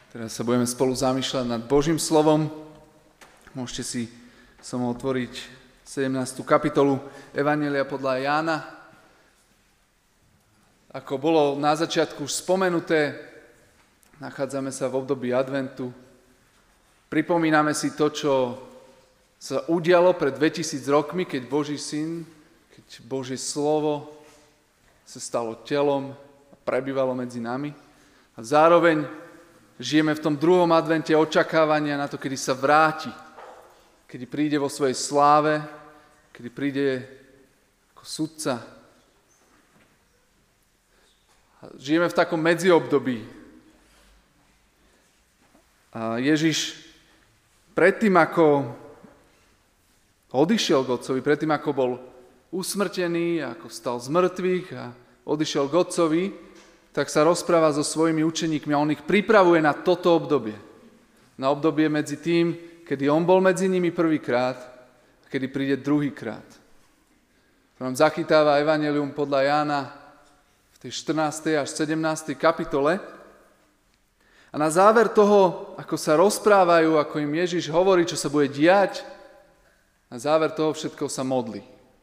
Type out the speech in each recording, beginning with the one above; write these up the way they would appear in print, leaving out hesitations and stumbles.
Teraz sa budeme spolu zamýšľať nad Božím slovom. Môžete si so mnou otvoriť 17. kapitolu Evanjelia podľa Jána. Ako bolo na začiatku už spomenuté, nachádzame sa v období adventu. Pripomíname si to, čo sa udialo pred 2000 rokmi, keď Boží syn, keď Božie slovo sa stalo telom a prebývalo medzi nami. A zároveň žijeme v tom druhom advente očakávania na to, kedy sa vráti, kedy príde vo svojej sláve, kedy príde ako sudca. A žijeme v takom medziobdobí. A Ježiš predtým, ako odišiel k Otcovi, predtým, ako bol usmrtený, ako stal z mŕtvych a odišiel k Otcovi, tak sa rozpráva so svojimi učeníkmi a on ich pripravuje na toto obdobie. Na obdobie medzi tým, kedy on bol medzi nimi prvýkrát a kedy príde druhýkrát. To nám zachytáva Evanjelium podľa Jána v tej 14. až 17. kapitole. A na záver toho, ako sa rozprávajú, ako im Ježiš hovorí, čo sa bude diať, na záver toho všetko sa modlí.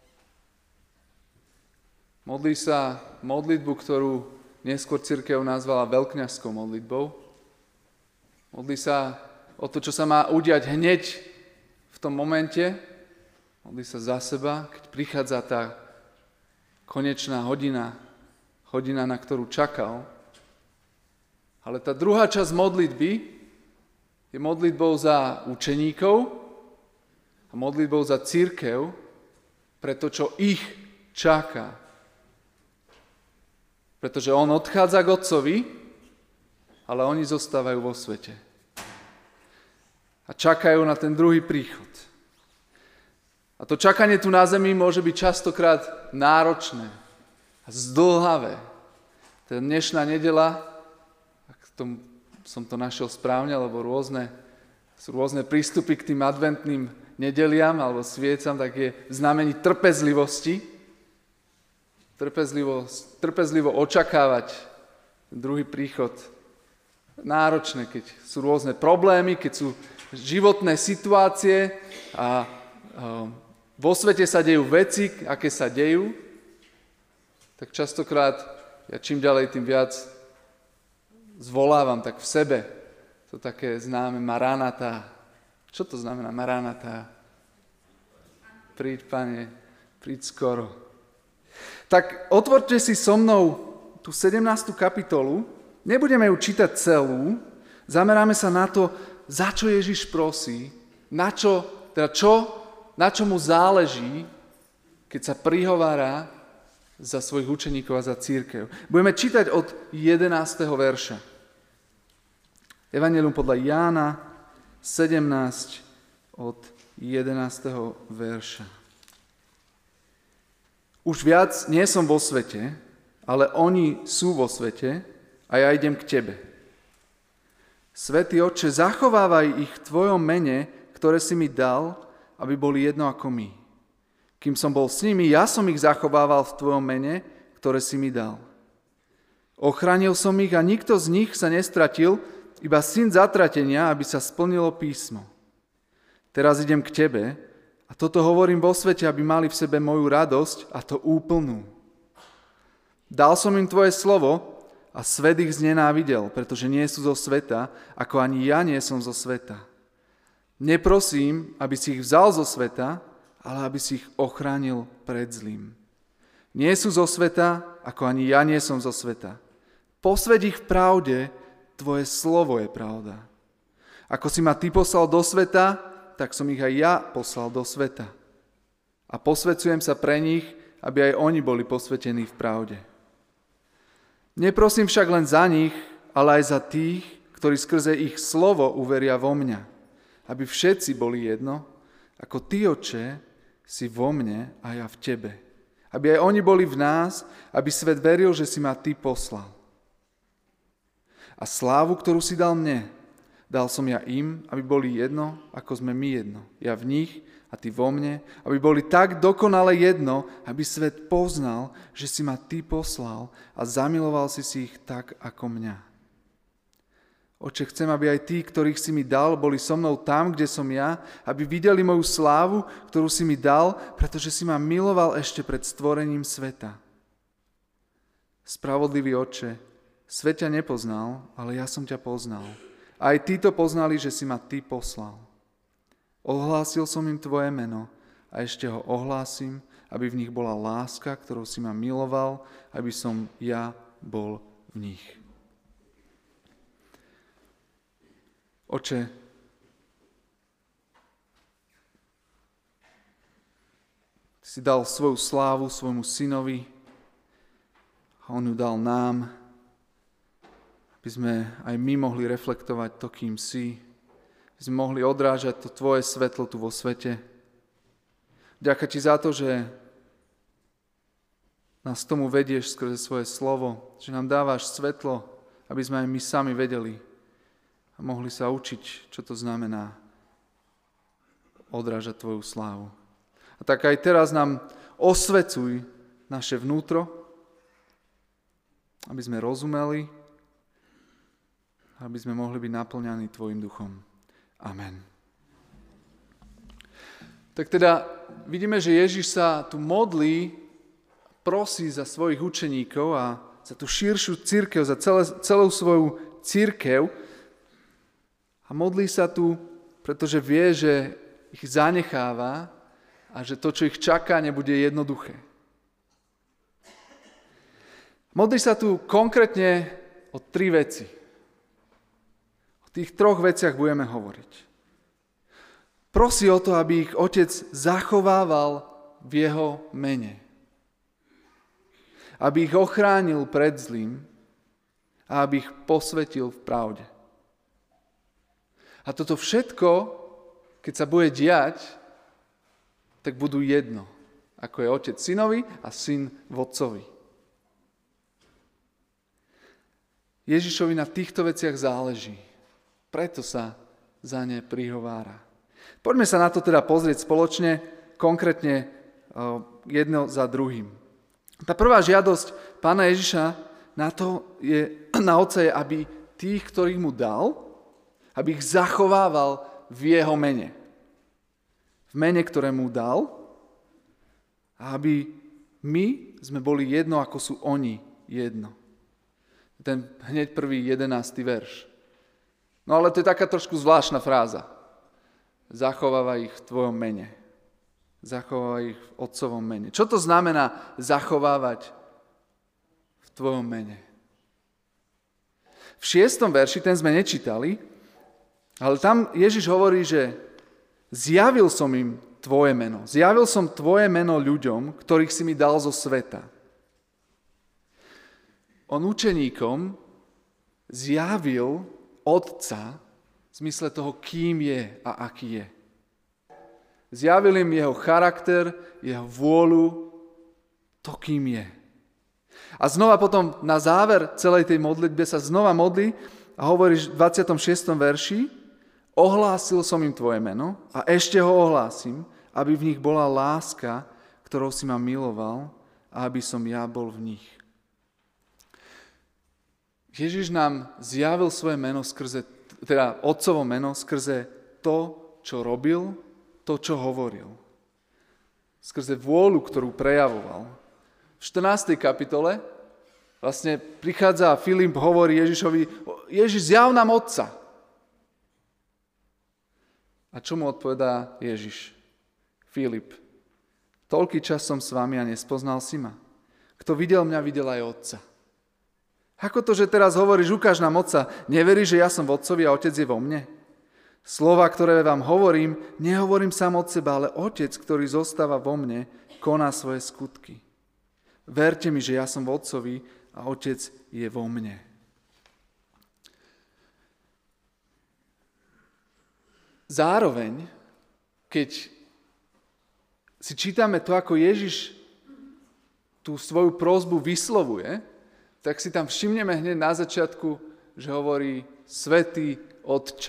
Modlí sa modlitbu, ktorú neskôr cirkev nazvala veľkňazskou modlitbou. Modlí sa o to, čo sa má udiať hneď v tom momente. Modlí sa za seba, keď prichádza tá konečná hodina, na ktorú čakal. Ale tá druhá časť modlitby je modlitbou za učeníkov a modlitbou za cirkev pre to, čo ich čaká. Pretože on odchádza k Otcovi, ale oni zostávajú vo svete. A čakajú na ten druhý príchod. A to čakanie tu na zemi môže byť častokrát náročné a zdĺhavé. Tá dnešná nedeľa, ak som to našiel správne, alebo sú rôzne prístupy k tým adventným nedeliam alebo sviecam, tak je znamení trpezlivosti. Trpezlivo očakávať druhý príchod. Náročné, keď sú rôzne problémy, keď sú životné situácie a vo svete sa dejú veci, aké sa dejú, tak častokrát ja čím ďalej, tým viac zvolávam tak v sebe. To také známe Maranatá. Čo to znamená Maranatá? Príď, Pane, príď skoro. Tak otvorte si so mnou tú 17. kapitolu, nebudeme ju čítať celú, zameráme sa na to, za čo Ježiš prosí, na čo mu záleží, keď sa prihovára za svojich učeníkov a za cirkev. Budeme čítať od 11. verša. Evanjelium podľa Jána 17 od 11. verša. Už viac nie som vo svete, ale oni sú vo svete a ja idem k tebe. Svätý Otče, zachovávaj ich v tvojom mene, ktoré si mi dal, aby boli jedno ako my. Kým som bol s nimi, ja som ich zachovával v tvojom mene, ktoré si mi dal. Ochránil som ich a nikto z nich sa nestratil, iba syn zatratenia, aby sa splnilo písmo. Teraz idem k tebe, a toto hovorím vo svete, aby mali v sebe moju radosť, a to úplnú. Dal som im tvoje slovo a svet ich znenávidel, pretože nie sú zo sveta, ako ani ja nie som zo sveta. Neprosím, aby si ich vzal zo sveta, ale aby si ich ochránil pred zlým. Nie sú zo sveta, ako ani ja nie som zo sveta. Posväť ich v pravde, tvoje slovo je pravda. Ako si ma ty poslal do sveta, tak som ich aj ja poslal do sveta. A posväcujem sa pre nich, aby aj oni boli posvätení v pravde. Neprosím však len za nich, ale aj za tých, ktorí skrze ich slovo uveria vo mňa, aby všetci boli jedno, ako ty, Otče, si vo mne a ja v tebe. Aby aj oni boli v nás, aby svet veril, že si ma ty poslal. A slávu, ktorú si dal mne, dal som ja im, aby boli jedno, ako sme my jedno. Ja v nich a ty vo mne, aby boli tak dokonale jedno, aby svet poznal, že si ma ty poslal a zamiloval si ich tak, ako mňa. Oče, chcem, aby aj tí, ktorých si mi dal, boli so mnou tam, kde som ja, aby videli moju slávu, ktorú si mi dal, pretože si ma miloval ešte pred stvorením sveta. Spravodlivý Otče, svet ťa nepoznal, ale ja som ťa poznal. Aj títo poznali, že si ma ty poslal. Ohlásil som im tvoje meno a ešte ho ohlásim, aby v nich bola láska, ktorou si ma miloval, aby som ja bol v nich. Oče, ty si dal svoju slávu svojmu synovi a on ju dal nám, aby sme aj my mohli reflektovať to, kým si, aby sme mohli odrážať to tvoje svetlo tu vo svete. Ďakujem ti za to, že nás tomu vedieš skrze svoje slovo, že nám dávaš svetlo, aby sme aj my sami vedeli a mohli sa učiť, čo to znamená odrážať tvoju slávu. A tak aj teraz nám osvecuj naše vnútro, aby sme rozumeli, aby sme mohli byť naplňaní tvojim duchom. Amen. Tak teda vidíme, že Ježiš sa tu modlí, prosí za svojich učeníkov a za tú širšiu cirkev, za celú svoju cirkev. A modlí sa tu, pretože vie, že ich zanecháva a že to, čo ich čaká, nebude jednoduché. Modlí sa tu konkrétne o 3 veci. O tých 3 veciach budeme hovoriť. Prosí o to, aby ich Otec zachovával v jeho mene. Aby ich ochránil pred zlým a aby ich posvetil v pravde. A toto všetko, keď sa bude diať, tak budú jedno, ako je otec synovi a syn vodcovi. Ježišovi na týchto veciach záleží, preto sa za ne prihovára. Poďme sa na to teda pozrieť spoločne, konkrétne jedno za druhým. Tá prvá žiadosť Pána Ježiša na Otca je, aby tých, ktorých mu dal, aby ich zachovával v jeho mene. V mene, ktoré mu dal, a aby my sme boli jedno, ako sú oni jedno. Ten hneď prvý 11. verš. No ale to je taká trošku zvláštna fráza. Zachovávaj ich v tvojom mene. Zachovávaj ich v otcovom mene. Čo to znamená zachovávať v tvojom mene? V 6. verši, ten sme nečítali, ale tam Ježiš hovorí, že zjavil som im tvoje meno. Zjavil som tvoje meno ľuďom, ktorých si mi dal zo sveta. On učeníkom zjavil Otca v zmysle toho, kým je a aký je. Zjavil im jeho charakter, jeho vôľu, to, kým je. A znova potom na záver celej tej modlitbe sa znova modlí a hovorí v 26. verši: ohlásil som im tvoje meno a ešte ho ohlásim, aby v nich bola láska, ktorou si ma miloval a aby som ja bol v nich. Ježiš nám zjavil svoje meno teda otcovo meno skrze to, čo robil, to, čo hovoril. Skrze vôľu, ktorú prejavoval. V 14. kapitole vlastne prichádza a Filip hovorí Ježišovi: Ježiš, zjav nám Otca. A čo mu odpovedá Ježiš? Filip: toľký čas som s vami a nespoznal si ma. Kto videl mňa, videl aj Otca. Ako to, že teraz hovoríš, ukáž nám Otca, neveríš, že ja som v Otcovi a Otec je vo mne? Slova, ktoré vám hovorím, nehovorím sám od seba, ale Otec, ktorý zostáva vo mne, koná svoje skutky. Verte mi, že ja som v Otcovi a Otec je vo mne. Zároveň, keď si čítame to, ako Ježiš tú svoju prosbu vyslovuje, tak si tam všimneme hneď na začiatku, že hovorí Svätý Otče.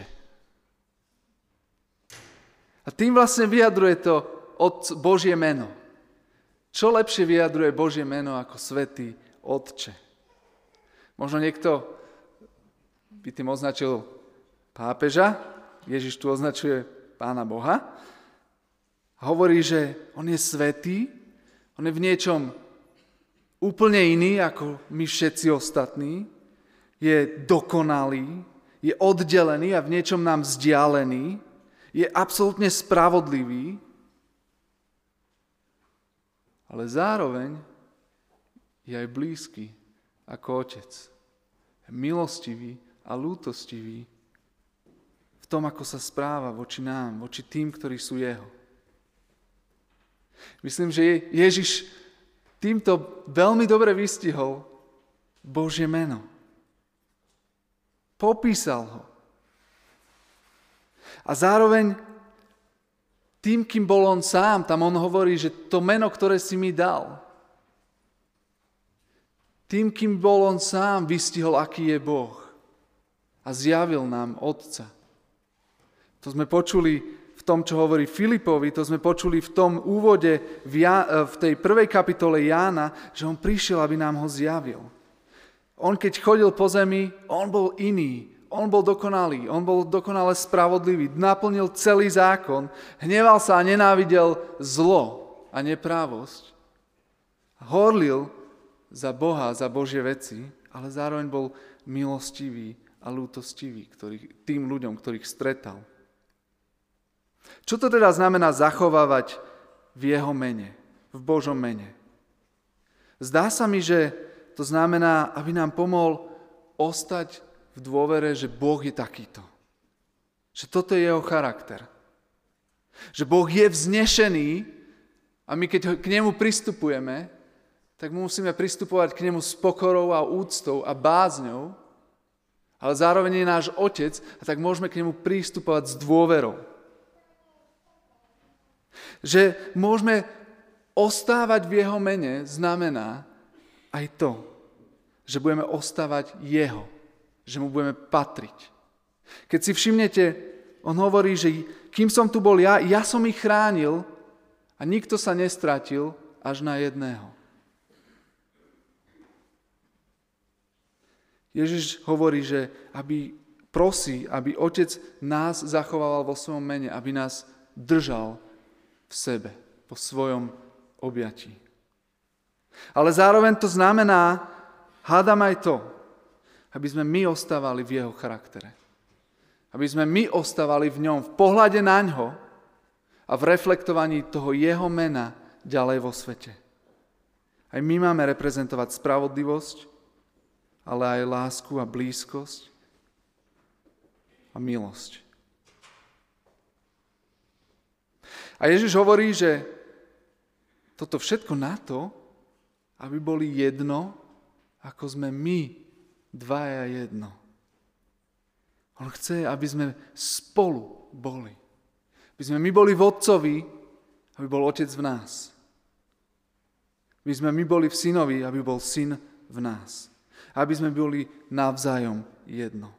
A tým vlastne vyjadruje to Božie meno. Čo lepšie vyjadruje Božie meno ako Svätý Otče? Možno niekto by tým označil pápeža, Ježiš tu označuje Pána Boha. Hovorí, že on je svätý, on je v niečom úplne iný ako my všetci ostatní, je dokonalý, je oddelený a v niečom nám vzdialený, je absolútne spravodlivý, ale zároveň je aj blízky ako otec. Je milostivý a lútostivý v tom, ako sa správa voči nám, voči tým, ktorí sú jeho. Myslím, že Ježiš týmto veľmi dobre vystihol Božie meno. Popísal ho. A zároveň tým, kým bol on sám, tam on hovorí, že to meno, ktoré si mi dal, tým, kým bol on sám, vystihol, aký je Boh a zjavil nám Otca. To sme počuli v tom, čo hovorí Filipovi, to sme počuli v tom úvode v tej prvej kapitole Jána, že on prišiel, aby nám ho zjavil. On keď chodil po zemi, on bol iný, on bol dokonalý, on bol dokonale spravodlivý, naplnil celý zákon, hneval sa a nenávidel zlo a neprávosť. Horlil za Boha, za Božie veci, ale zároveň bol milostivý a lútostivý tým ľuďom, ktorých stretal. Čo to teda znamená zachovávať v jeho mene, v Božom mene? Zdá sa mi, že to znamená, aby nám pomohol ostať v dôvere, že Boh je takýto. Že toto je jeho charakter. Že Boh je vznešený a my keď k nemu pristupujeme, tak musíme pristupovať k nemu s pokorou a úctou a bázňou, ale zároveň je náš otec a tak môžeme k nemu pristupovať s dôverou. Že môžeme ostávať v jeho mene znamená aj to, že budeme ostávať jeho, že mu budeme patriť. Keď si všimnete, on hovorí, že kým som tu bol ja som ich chránil a nikto sa nestratil až na jedného. Ježiš hovorí, že prosí, aby Otec nás zachovával vo svojom mene, aby nás držal v sebe, po svojom objatí. Ale zároveň to znamená, hádam aj to, aby sme my ostávali v jeho charaktere. Aby sme my ostávali v ňom, v pohľade na ňo a v reflektovaní toho jeho mena ďalej vo svete. Aj my máme reprezentovať spravodlivosť, ale aj lásku a blízkosť a milosť. A Ježiš hovorí, že toto všetko na to, aby boli jedno, ako sme my dvaja jedno. On chce, aby sme spolu boli. Aby sme my boli v Otcovi, aby bol Otec v nás. Aby sme my boli v Synovi, aby bol Syn v nás. Aby sme boli navzájom jedno.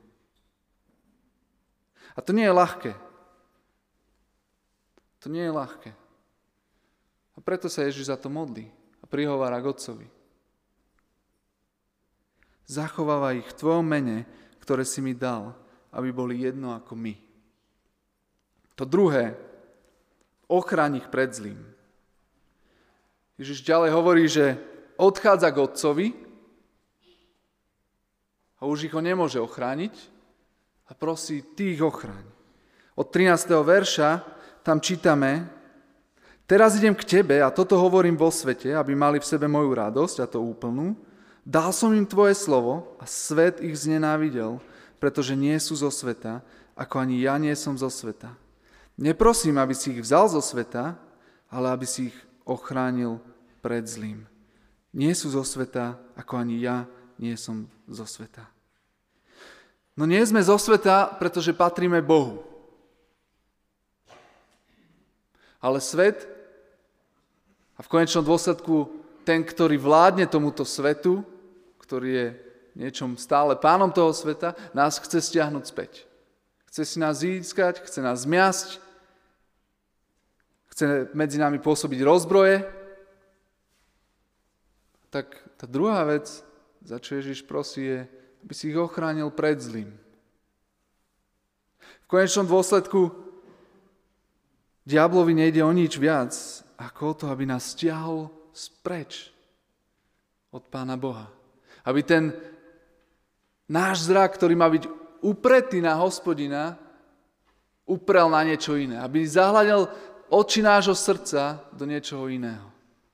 A to nie je ľahké. To nie je ľahké. A preto sa Ježiš za to modlí a prihovára k Otcovi. Zachovávaj ich v tvojom mene, ktoré si mi dal, aby boli jedno ako my. To druhé, ochráň ich pred zlým. Ježiš ďalej hovorí, že odchádza k Otcovi a už ich ho nemôže ochrániť a prosí, ty ich ochráň. Od 13. verša tam čítame, teraz idem k tebe a toto hovorím vo svete, aby mali v sebe moju radosť a to úplnú. Dal som im tvoje slovo a svet ich znenávidel, pretože nie sú zo sveta, ako ani ja nie som zo sveta. Neprosím, aby si ich vzal zo sveta, ale aby si ich ochránil pred zlým. Nie sú zo sveta, ako ani ja nie som zo sveta. No nie sme zo sveta, pretože patríme Bohu. Ale svet a v konečnom dôsledku ten, ktorý vládne tomuto svetu, ktorý je niečom stále pánom toho sveta, nás chce stiahnuť späť. Chce si nás získať, chce nás zmiasť, chce medzi nami pôsobiť rozbroje. Tak tá druhá vec, za čo Ježiš prosí, je, aby si ich ochránil pred zlým. V konečnom dôsledku diablovi nejde o nič viac, ako o to, aby nás stiahol spreč od Pána Boha. Aby ten náš zrak, ktorý má byť upretý na Hospodina, uprel na niečo iné. Aby zahľadil oči nášho srdca do niečoho iného.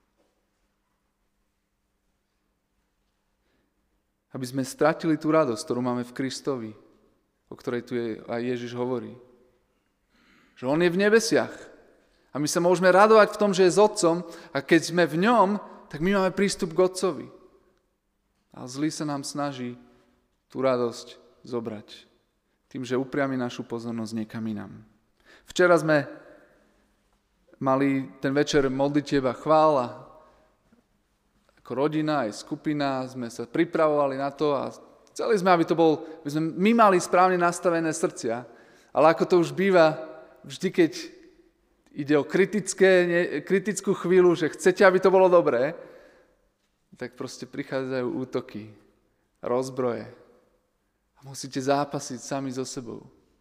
Aby sme stratili tú radosť, ktorú máme v Kristovi, o ktorej tu aj Ježiš hovorí. Že on je v nebesiach. A my sa môžeme radovať v tom, že je s Otcom, a keď sme v ňom, tak my máme prístup k Otcovi. A zlý sa nám snaží tú radosť zobrať tým, že upriami našu pozornosť niekam inam. Včera sme mali ten večer modlitieb a chvál a ako rodina aj skupina sme sa pripravovali na to a chceli sme, aby sme my mali správne nastavené srdcia. Ale ako to už býva, vždy keď ide o kritickú chvíľu, že chcete, aby to bolo dobré, tak proste prichádzajú útoky, rozbroje. A musíte zápasiť sami so sebou.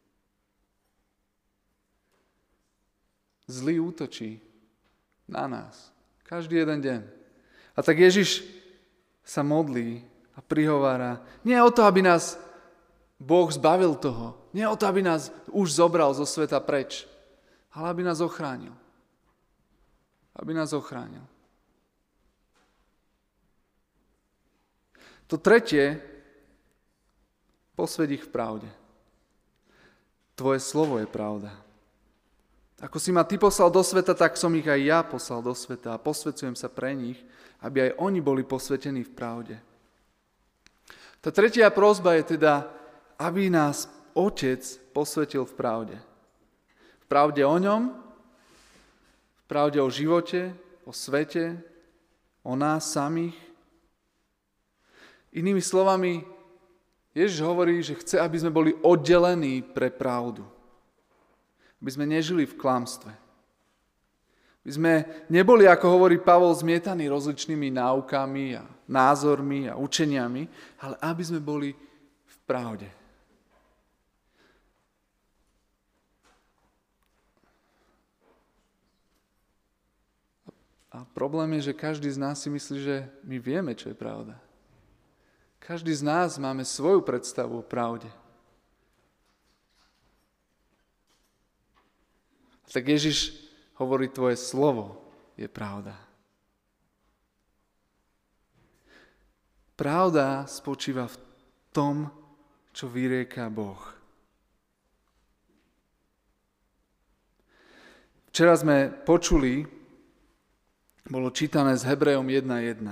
Zlý útočí na nás. Každý jeden deň. A tak Ježiš sa modlí a prihovára. Nie o to, aby nás Boh zbavil toho. Nie o to, aby nás už zobral zo sveta preč. Ale aby nás ochránil. Aby nás ochránil. To tretie, posväť ich v pravde. Tvoje slovo je pravda. Ako si ma ty poslal do sveta, tak som ich aj ja poslal do sveta a posväcujem sa pre nich, aby aj oni boli posvätení v pravde. Tá tretia prosba je teda, aby nás Otec posvätil v pravde. V pravde o ňom, v pravde o živote, o svete, o nás samých. Inými slovami, Ježiš hovorí, že chce, aby sme boli oddelení pre pravdu. Aby sme nežili v klamstve. Aby sme neboli, ako hovorí Pavol, zmietaní rozličnými náukami a názormi a učeniami, ale aby sme boli v pravde. A problém je, že každý z nás si myslí, že my vieme, čo je pravda. Každý z nás máme svoju predstavu o pravde. A tak Ježiš hovorí, tvoje slovo je pravda. Pravda spočíva v tom, čo vyrieka Boh. Včera sme počuli, bolo čítané z Hebrejom 1.1.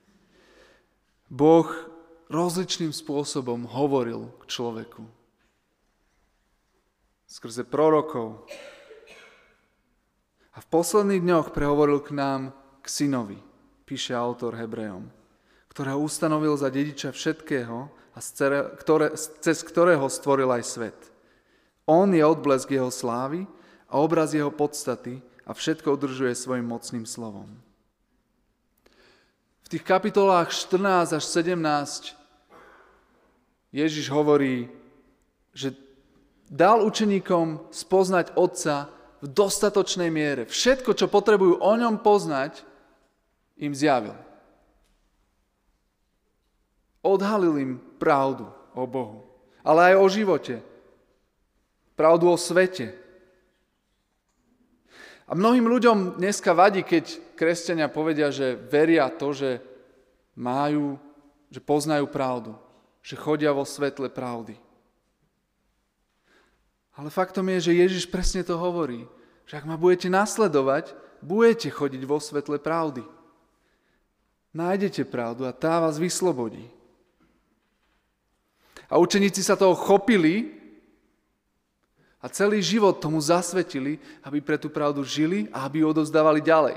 Boh rozličným spôsobom hovoril k človeku. Skrze prorokov. A v posledných dňoch prehovoril k nám, k synovi, píše autor Hebrejom, ktorého ustanovil za dediča všetkého a cez ktorého stvoril aj svet. On je odblesk jeho slávy a obraz jeho podstaty a všetko udržuje svojim mocným slovom. V tých kapitolách 14 až 17 Ježiš hovorí, že dal učeníkom spoznať Otca v dostatočnej miere. Všetko, čo potrebujú o ňom poznať, im zjavil. Odhalil im pravdu o Bohu, ale aj o živote. Pravdu o svete. A mnohým ľuďom dneska vadí, keď kresťania povedia, že veria to, že poznajú pravdu, že chodia vo svetle pravdy. Ale faktom je, že Ježiš presne to hovorí, že ak ma budete nasledovať, budete chodiť vo svetle pravdy. Nájdete pravdu a tá vás vyslobodí. A učeníci sa toho chopili a celý život tomu zasvetili, aby pre tú pravdu žili a aby ju odovzdávali ďalej.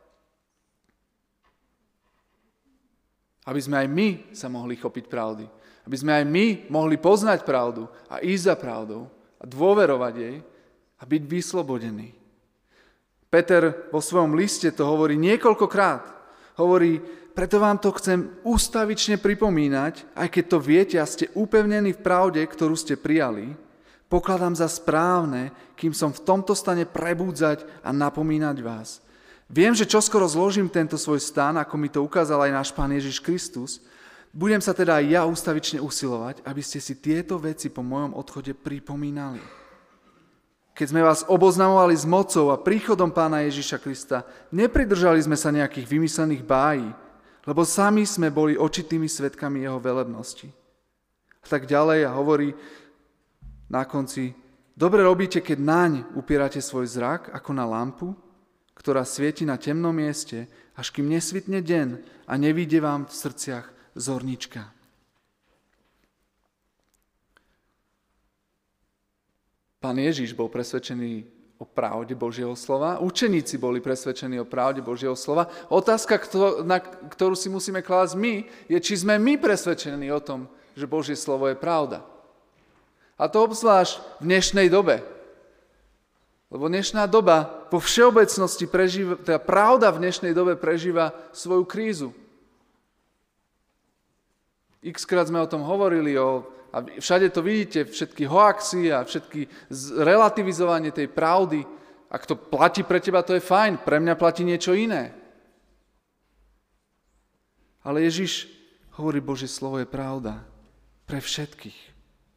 Aby sme aj my sa mohli chopiť pravdy. Aby sme aj my mohli poznať pravdu a ísť za pravdou a dôverovať jej a byť vyslobodený. Peter vo svojom liste to hovorí niekoľkokrát. Hovorí, preto vám to chcem ústavične pripomínať, aj keď to viete a ste upevnení v pravde, ktorú ste prijali, Pokladám za správne, kým som v tomto stane prebúdzať a napomínať vás. Viem, že čoskoro zložím tento svoj stan, ako mi to ukázal aj náš Pán Ježiš Kristus. Budem sa teda aj ja ústavične usilovať, aby ste si tieto veci po mojom odchode pripomínali. Keď sme vás oboznamovali s mocou a príchodom Pána Ježiša Krista, nepridržali sme sa nejakých vymyslených bájí, lebo sami sme boli očitými svedkami jeho velebnosti. A tak ďalej a hovorí na konci, dobre robíte, keď naň upierate svoj zrak ako na lampu, ktorá svieti na temnom mieste, až kým nesvitne deň a nevíde vám v srdciach zornička. Pán Ježiš bol presvedčený o pravde Božieho slova, učeníci boli presvedčení o pravde Božieho slova. Otázka, na ktorú si musíme klásť my, je, či sme my presvedčení o tom, že Božie slovo je pravda. A to obzvlášť v dnešnej dobe. Lebo dnešná doba vo všeobecnosti prežíva, teda pravda v dnešnej dobe prežíva svoju krízu. X-krát sme o tom hovorili, a všade to vidíte, všetky hoaxy a všetky relativizovanie tej pravdy. Ak to platí pre teba, to je fajn, pre mňa platí niečo iné. Ale Ježiš hovorí, Božie slovo je pravda pre všetkých.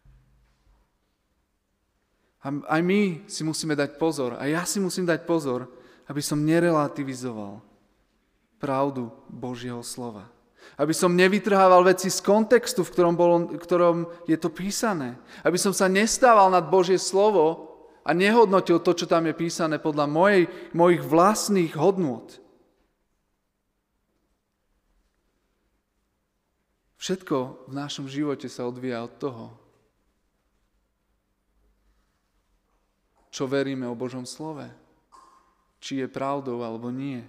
A aj my si musíme dať pozor, a ja si musím dať pozor, aby som nerelativizoval pravdu Božieho slova. Aby som nevytrhával veci z kontextu, v ktorom je to písané. Aby som sa nestával nad Božie slovo a nehodnotil to, čo tam je písané podľa mojich vlastných hodnôt. Všetko v našom živote sa odvíja od toho, čo veríme o Božom slove. Či je pravdou, alebo nie.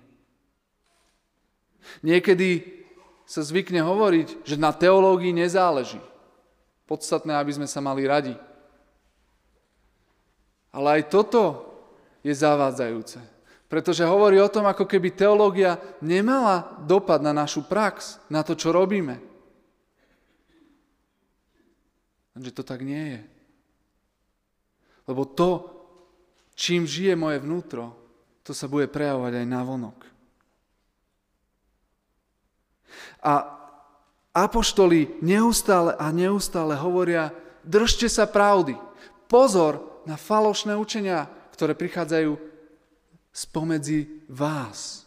Niekedy sa zvykne hovoriť, že na teológii nezáleží. Podstatné, aby sme sa mali radi. Ale aj toto je zavádzajúce. Pretože hovorí o tom, ako keby teológia nemala dopad na našu prax, na to, čo robíme. Lenže to tak nie je. Lebo to, čím žije moje vnútro, to sa bude prejavovať aj navonok. A apoštoli neustále hovoria, držte sa pravdy. Pozor na falošné učenia, ktoré prichádzajú spomedzi vás.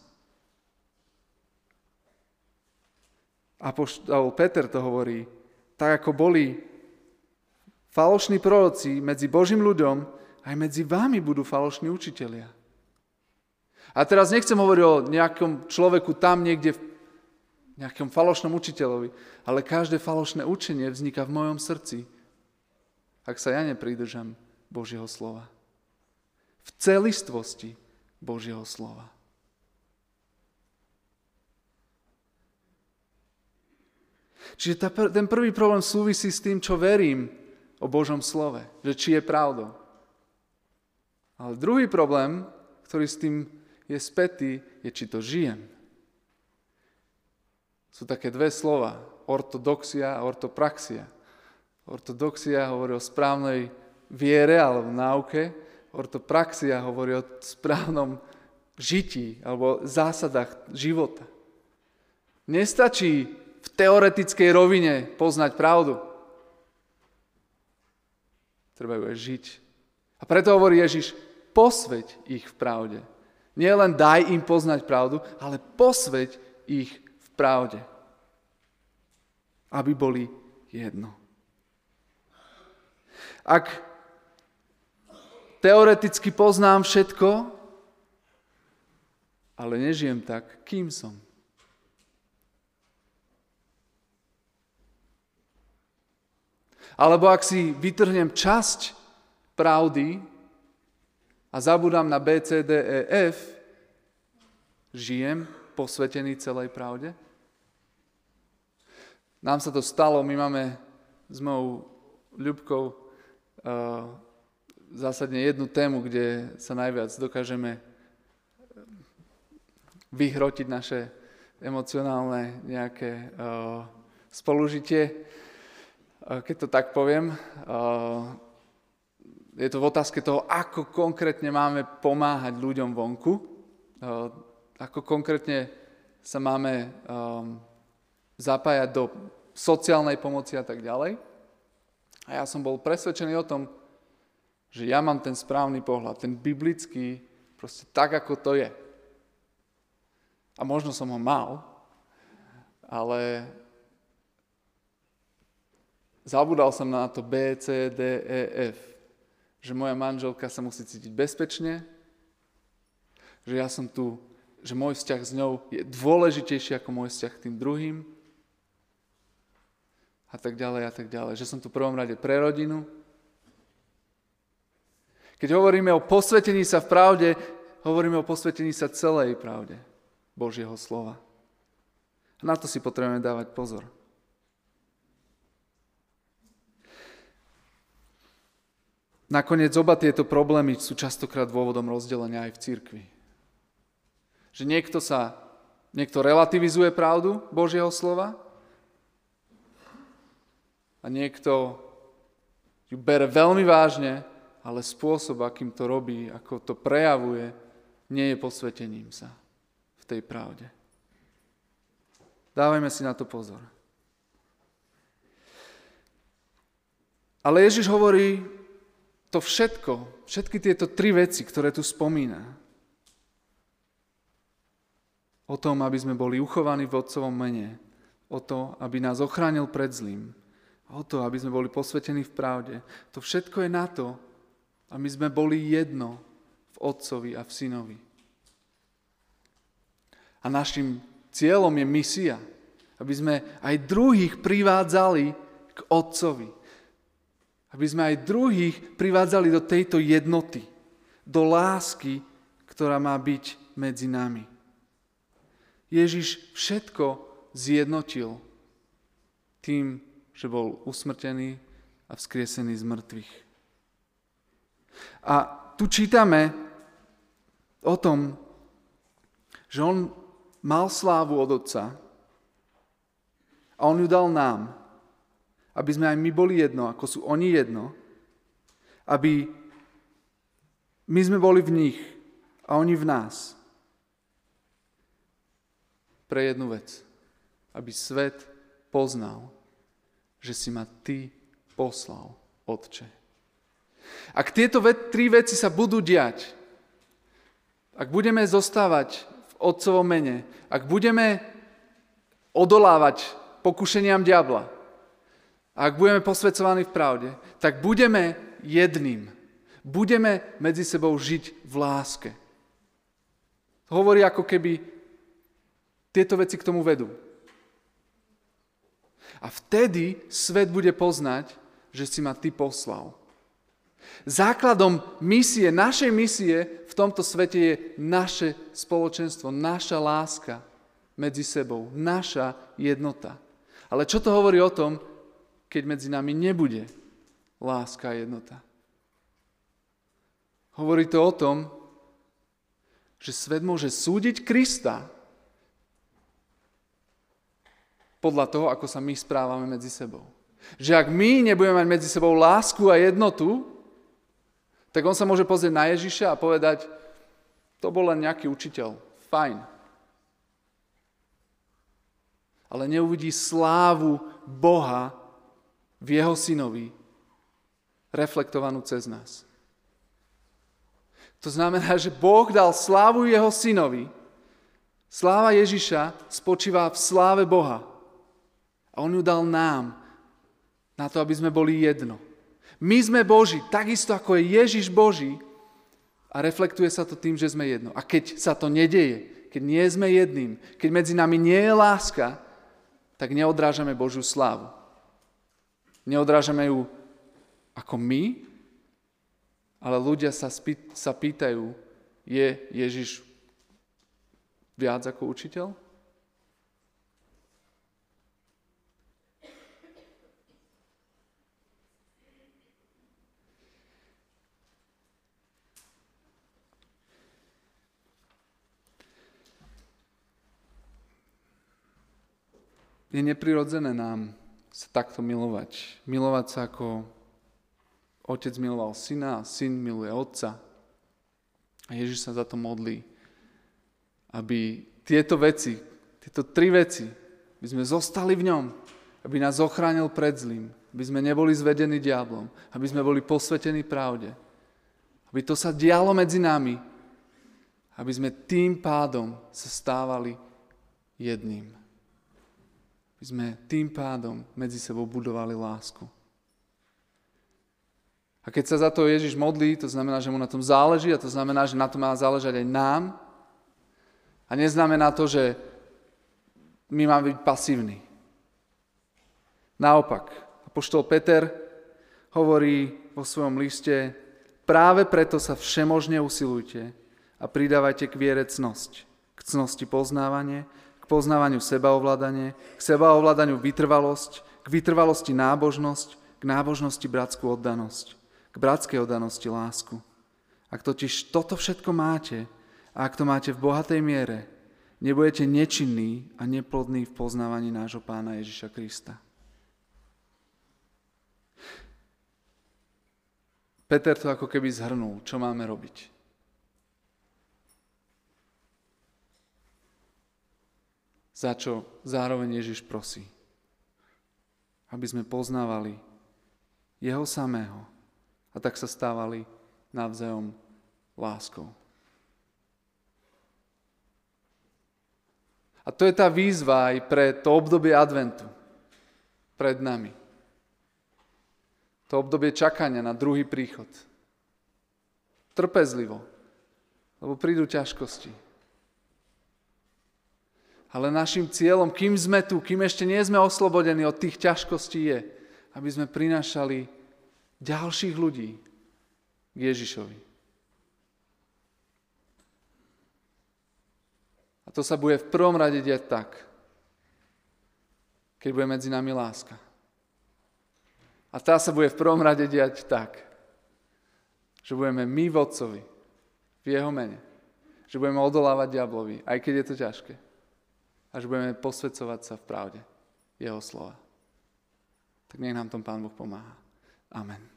Apoštol Peter to hovorí, tak ako boli falošní proroci medzi Božím ľuďom, aj medzi vámi budú falošní učitelia. A teraz nechcem hovoriť o nejakom človeku tam niekde, nejakom falošnom učiteľovi, ale každé falošné učenie vzniká v mojom srdci, ak sa ja nepridržam Božieho slova. V celistvosti Božieho slova. Čiže ten prvý problém súvisí s tým, čo verím o Božom slove, že či je pravdou. Ale druhý problém, ktorý s tým je spätý, je, či to žijem. Sú také dve slova, ortodoxia a ortopraxia. Ortodoxia hovorí o správnej viere alebo náuke, ortopraxia hovorí o správnom žití alebo zásadách života. Nestačí v teoretickej rovine poznať pravdu. Treba ju aj žiť. A preto hovorí Ježiš, posväť ich v pravde. Nie len daj im poznať pravdu, ale posväť ich v pravde. Aby boli jedno. Ak teoreticky poznám všetko, ale nežijem tak, kým som? Alebo ak si vytrhnem časť pravdy a zabudám na B, C, D, E, F, žijem posvetený celej pravde? Nám sa to stalo, my máme s mojou Ľubkou zásadne jednu tému, kde sa najviac dokážeme vyhrotiť naše emocionálne nejaké spolužitie. Keď to tak poviem, Je to v otázke toho, ako konkrétne máme pomáhať ľuďom vonku, ako konkrétne sa máme zapájať do sociálnej pomoci a tak ďalej. A ja som bol presvedčený o tom, že ja mám ten správny pohľad, ten biblický, proste tak, ako to je. A možno som ho mal, ale zabudal som na to B, C, D, E, F. Že moja manželka sa musí cítiť bezpečne, že ja som tu, že môj vzťah s ňou je dôležitejší ako môj vzťah k tým druhým a tak ďalej a tak ďalej. Že som tu v prvom rade pre rodinu. Keď hovoríme o posvetení sa v pravde, hovoríme o posvetení sa celej pravde Božieho slova. A na to si potrebujeme dávať pozor. Nakoniec oba tieto problémy sú častokrát dôvodom rozdelenia aj v cirkvi. Že niekto relativizuje pravdu Božieho slova a niekto ju bere veľmi vážne, ale spôsob, akým to robí, ako to prejavuje, nie je posvetením sa v tej pravde. Dávajme si na to pozor. Ale Ježiš hovorí to všetky tieto tri veci, ktoré tu spomína. O tom, aby sme boli uchovaní v Otcovom mene. O to, aby nás ochránil pred zlým. O to, aby sme boli posvetení v pravde. To všetko je na to, aby sme boli jedno v Otcovi a v Synovi. A našim cieľom je misia, aby sme aj druhých privádzali k Otcovi. Aby sme aj druhých privádzali do tejto jednoty, do lásky, ktorá má byť medzi nami. Ježiš všetko zjednotil tým, že bol usmrtený a vzkriesený z mŕtvych. A tu čítame o tom, že on mal slávu od Otca a on ju dal nám, aby sme aj my boli jedno, ako sú oni jedno, aby my sme boli v nich a oni v nás. Pre jednu vec, aby svet poznal, že si ma ty poslal, Otče. Ak tieto tri veci sa budú diať, ak budeme zostávať v Otcovom mene, ak budeme odolávať pokušeniam diabla, a ak budeme posväcovaní v pravde, tak budeme jedným. Budeme medzi sebou žiť v láske. Hovorí, ako keby tieto veci k tomu vedú. A vtedy svet bude poznať, že si ma ty poslal. Základom misie, našej misie v tomto svete je naše spoločenstvo, naša láska medzi sebou, naša jednota. Ale čo to hovorí o tom, keď medzi nami nebude láska a jednota? Hovorí to o tom, že svet môže súdiť Krista podľa toho, ako sa my správame medzi sebou. Že ak my nebudeme mať medzi sebou lásku a jednotu, tak on sa môže pozrieť na Ježiša a povedať, to bol len nejaký učiteľ, fajn. Ale neuvidí slávu Boha v jeho synovi, reflektovanú cez nás. To znamená, že Boh dal slávu jeho synovi. Sláva Ježiša spočíva v sláve Boha. A on ju dal nám, na to, aby sme boli jedno. My sme Boží, takisto ako je Ježiš Boží, a reflektuje sa to tým, že sme jedno. A keď sa to nedeje, keď nie sme jedným, keď medzi nami nie je láska, tak neodrážame Božiu slávu. Neodrážame ju ako my, ale ľudia sa pýtajú, je Ježiš viac ako učiteľ? Je neprirodzené nám sa takto milovať. Milovať sa ako Otec miloval syna a syn miluje otca. A Ježiš sa za to modlí, aby tieto tri veci, aby sme zostali v ňom, aby nás ochránil pred zlým, aby sme neboli zvedení diablom, aby sme boli posvetení pravde, aby to sa dialo medzi nami, aby sme tým pádom sa stávali jedným. Aby sme tým pádom medzi sebou budovali lásku. A keď sa za to Ježiš modlí, to znamená, že mu na tom záleží a to znamená, že na to má záležať aj nám. A neznamená to, že my máme byť pasívni. Naopak, apoštol Peter hovorí vo svojom liste: práve preto sa všemožne usilujte a pridávajte k viere cnosť, k cnosti poznávanie, k poznávaniu sebaovládanie, k sebaovládaniu vytrvalosť, k vytrvalosti nábožnosť, k nábožnosti bratskú oddanosť, k bratskej oddanosti lásku. Ak totiž toto všetko máte, a ak to máte v bohatej miere, nebudete nečinní a neplodní v poznávaní nášho Pána Ježiša Krista. Peter to ako keby zhrnul, čo máme robiť. Za čo zároveň Ježiš prosí. Aby sme poznávali jeho samého a tak sa stávali navzájom láskou. A to je tá výzva aj pre to obdobie adventu pred nami. To obdobie čakania na druhý príchod. Trpezlivo, lebo prídu ťažkosti. Ale našim cieľom, kým sme tu, kým ešte nie sme oslobodení od tých ťažkostí, je, aby sme prinášali ďalších ľudí k Ježišovi. A to sa bude v prvom rade diať tak, keď bude medzi nami láska. A tá sa bude v prvom rade diať tak, že budeme my v Otcovi, v jeho mene, že budeme odolávať diablovi, aj keď je to ťažké. A že budeme posväcovať sa v pravde jeho slova. Tak nech nám tom Pán Boh pomáha. Amen.